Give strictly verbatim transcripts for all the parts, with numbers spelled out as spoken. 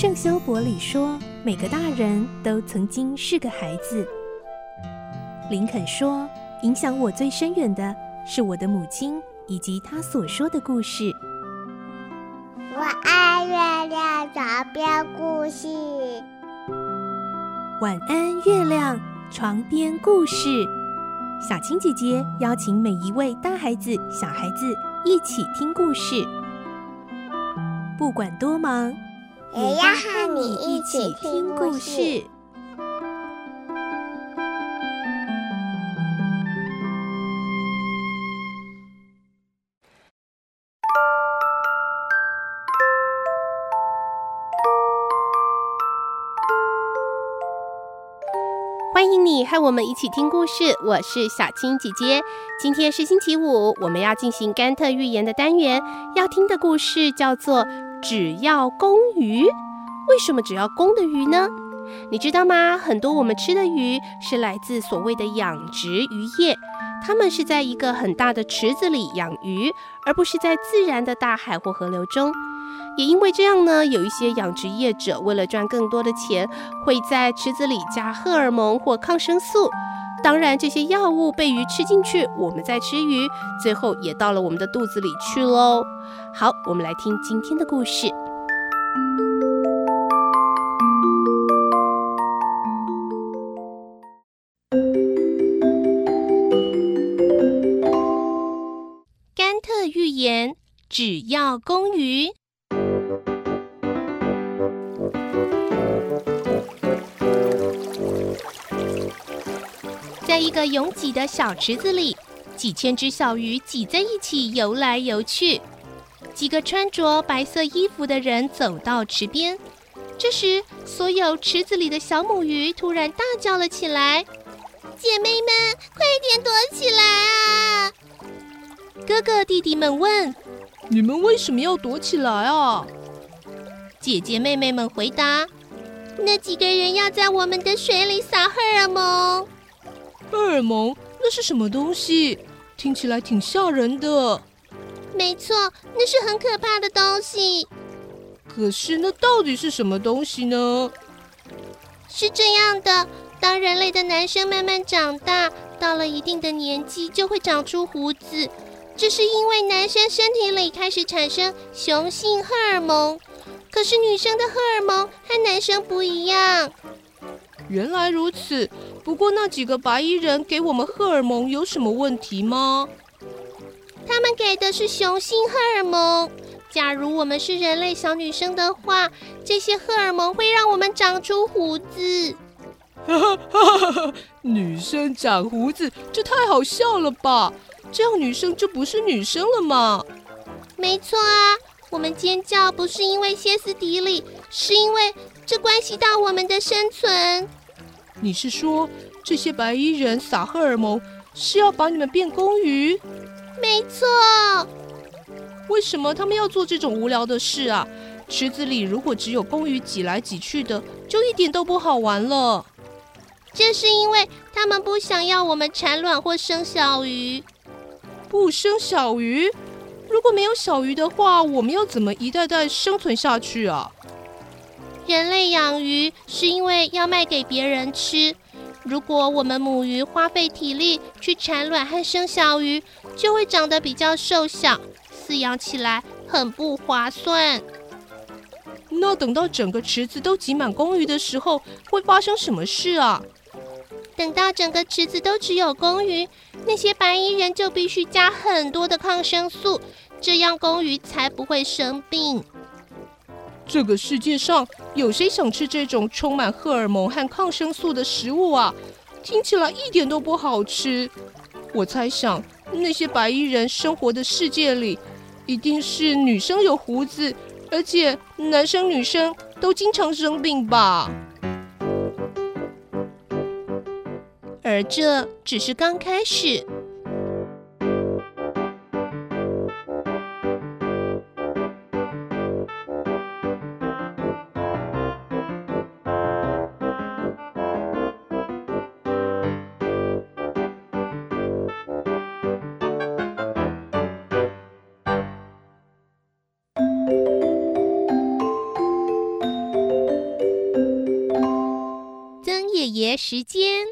圣修伯里说，每个大人都曾经是个孩子。林肯说，影响我最深远的是我的母亲以及她所说的故事。 我爱月亮床边故事。 晚安，月亮床边故事。小青姐姐邀请每一位大孩子、小孩子一起听故事，不管多忙， 也要和你一起听故事。 欢迎你和我们一起听故事，我是小青姐姐。今天是星期五，我们要进行甘特寓言的单元，要听的故事叫做只要公鱼。为什么只要公的鱼呢？你知道吗？很多我们吃的鱼是来自所谓的养殖渔业，它们是在一个很大的池子里养鱼，而不是在自然的大海或河流中。也因为这样呢，有一些养殖业者为了赚更多的钱，会在池子里加荷尔蒙或抗生素。当然，这些药物被鱼吃进去，我们在吃鱼，最后也到了我们的肚子里去咯。好，我们来听今天的故事。甘特寓言，只要公鱼。在一个拥挤的小池子里，几千只小鱼挤在一起游来游去。几个穿着白色衣服的人走到池边，这时所有池子里的小母鱼突然大叫了起来：姐妹们，快点躲起来啊！哥哥弟弟们问： 你们为什么要躲起来啊？ 姐姐妹妹们回答： 那几个人要在我们的水里撒荷尔蒙。 荷尔蒙？那是什么东西？听起来挺吓人的。 没错，那是很可怕的东西。 可是那到底是什么东西呢？ 是这样的，当人类的男生慢慢长大，到了一定的年纪就会长出胡子，这是因为男生身体里开始产生雄性荷尔蒙。可是女生的荷尔蒙和男生不一样。 原来如此，不过那几个白衣人给我们荷尔蒙有什么问题吗？ 他们给的是雄性荷尔蒙。假如我们是人类小女生的话，这些荷尔蒙会让我们长出胡子。 女生长胡子，这太好笑了吧？这样女生就不是女生了吗？ 没错啊，我们尖叫不是因为歇斯底里，是因为这关系到我们的生存。 你是说这些白衣人撒荷尔蒙是要把你们变公鱼？ 没错。 为什么他们要做这种无聊的事啊？池子里如果只有公鱼挤来挤去的，就一点都不好玩了。 这是因为他们不想要我们产卵或生小鱼。 不生小鱼？如果没有小鱼的话，我们要怎么一代代生存下去啊？ 人类养鱼是因为要卖给别人吃。如果我们母鱼花费体力去产卵和生小鱼，就会长得比较瘦小，饲养起来很不划算。 那等到整个池子都挤满公鱼的时候，会发生什么事啊？ 等到整个池子都只有公鱼，那些白衣人就必须加很多的抗生素，这样公鱼才不会生病。 这个世界上有谁想吃这种充满荷尔蒙和抗生素的食物啊？听起来一点都不好吃。我猜想，那些白衣人生活的世界里，一定是女生有胡子，而且男生女生都经常生病吧。 而这只是刚开始。 节时间。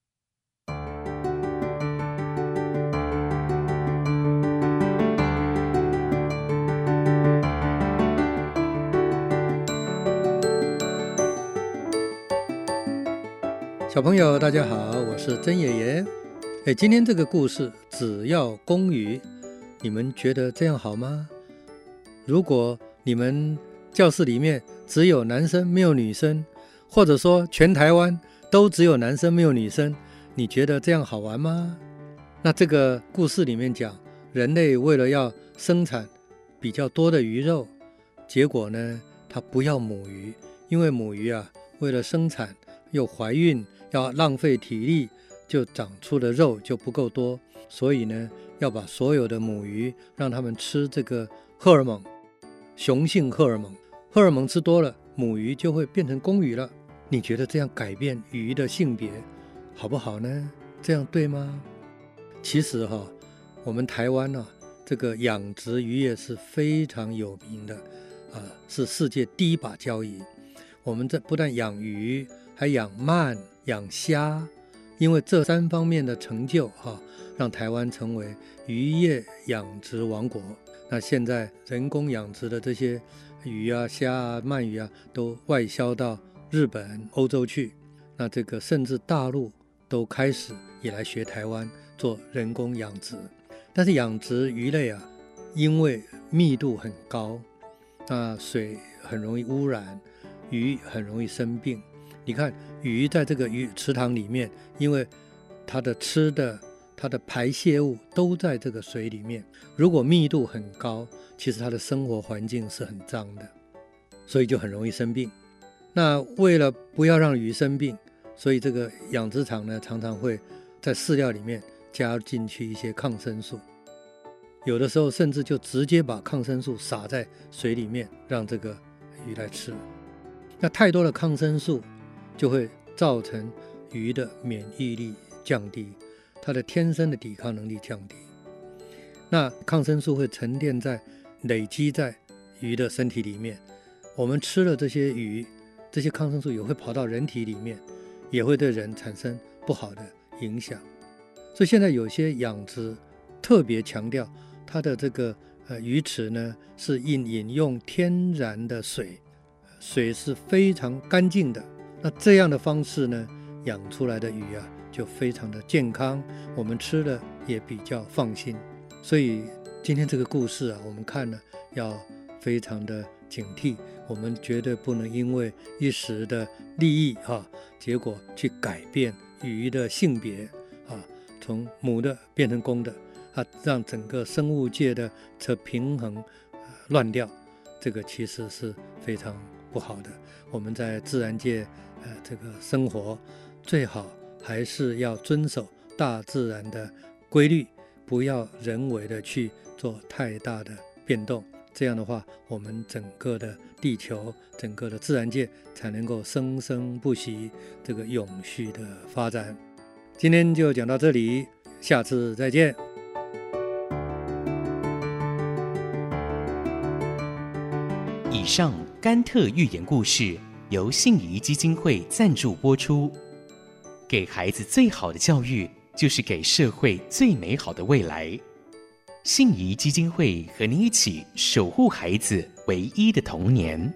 小朋友大家好，我是曾爷爷。哎，今天这个故事只要公鱼，你们觉得这样好吗？如果你们教室里面只有男生没有女生，或者说全台湾都只有男生没有女生，你觉得这样好玩吗？那这个故事里面讲，人类为了要生产比较多的鱼肉，结果呢，他不要母鱼，因为母鱼啊，为了生产又怀孕，要浪费体力，就长出的肉就不够多，所以呢，要把所有的母鱼让他们吃这个荷尔蒙，雄性荷尔蒙，荷尔蒙吃多了，母鱼就会变成公鱼了。你觉得这样改变鱼的性别好不好呢？这样对吗？其实哈、哦，我们台湾啊，这个养殖渔业是非常有名的啊，是世界第一把交椅。我们这不但养鱼，还养鳗、养虾，因为这三方面的成就哈，让台湾成为渔业养殖王国。那现在人工养殖的这些鱼啊、虾啊、鳗鱼啊，都外销到日本、欧洲去。那这个甚至大陆都开始也来学台湾做人工养殖。但是养殖鱼类啊，因为密度很高，那水很容易污染，鱼很容易生病。你看鱼在这个鱼池塘里面，因为它的吃的、它的排泄物都在这个水里面，如果密度很高，其实它的生活环境是很脏的，所以就很容易生病。那为了不要让鱼生病，所以这个养殖场呢，常常会在饲料里面加进去一些抗生素，有的时候甚至就直接把抗生素撒在水里面，让这个鱼来吃。那太多的抗生素就会造成鱼的免疫力降低，它的天生的抵抗能力降低。那抗生素会沉淀在、累积在鱼的身体里面，我们吃了这些鱼，这些抗生素也会跑到人体里面，也会对人产生不好的影响。所以现在有些养殖特别强调它的这个呃鱼池呢，是饮饮用天然的水，水是非常干净的。那这样的方式呢，养出来的鱼啊，就非常的健康，我们吃了也比较放心。所以今天这个故事啊，我们看了要非常的警惕，我们绝对不能因为一时的利益啊，结果去改变鱼的性别啊，从母的变成公的啊，让整个生物界的这平衡、呃、乱掉，这个其实是非常不好的。我们在自然界呃这个生活，最好还是要遵守大自然的规律，不要人为的去做太大的变动。这样的话，我们整个的地球、整个的自然界才能够生生不息，这个永续的发展。今天就讲到这里，下次再见。 以上甘特寓言故事由信宜基金会赞助播出。给孩子最好的教育，就是给社会最美好的未来。信宜基金会和你一起守护孩子唯一的童年。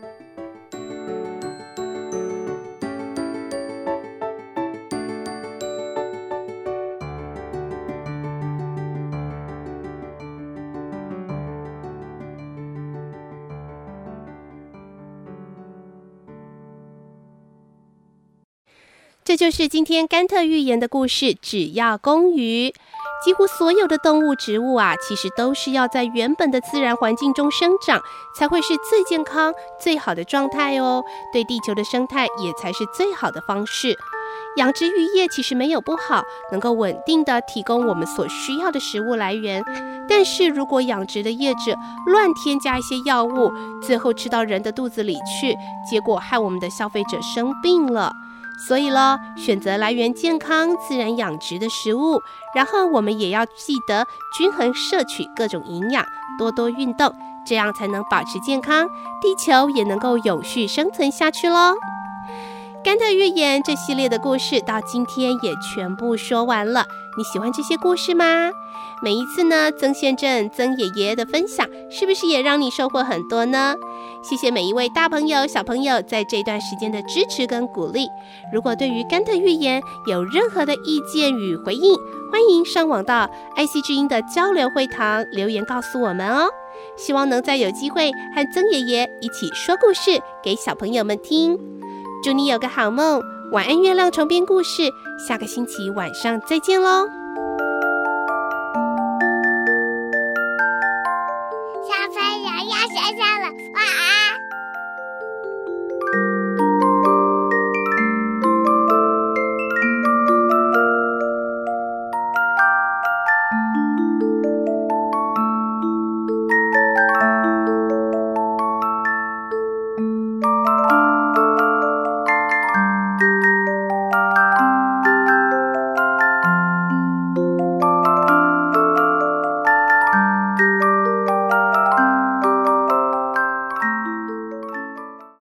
这就是今天甘特寓言的故事，只要公鱼。几乎所有的动物、植物啊，其实都是要在原本的自然环境中生长，才会是最健康、最好的状态哦。对地球的生态也才是最好的方式。养殖渔业其实没有不好，能够稳定的提供我们所需要的食物来源。但是如果养殖的业者乱添加一些药物，最后吃到人的肚子里去，结果害我们的消费者生病了。所以咯，选择来源健康、自然养殖的食物，然后我们也要记得均衡摄取各种营养，多多运动，这样才能保持健康，地球也能够永续生存下去咯。 甘特寓言这系列的故事到今天也全部说完了。你喜欢这些故事吗？每一次呢，曾宪正、曾爷爷的分享，是不是也让你收获很多呢？谢谢每一位大朋友、小朋友在这段时间的支持跟鼓励。如果对于甘特寓言有任何的意见与回应，欢迎上网到爱惜之音的交流会堂留言告诉我们哦。希望能再有机会和曾爷爷一起说故事给小朋友们听。祝你有个好梦，晚安月亮床边故事，下个星期晚上再见喽。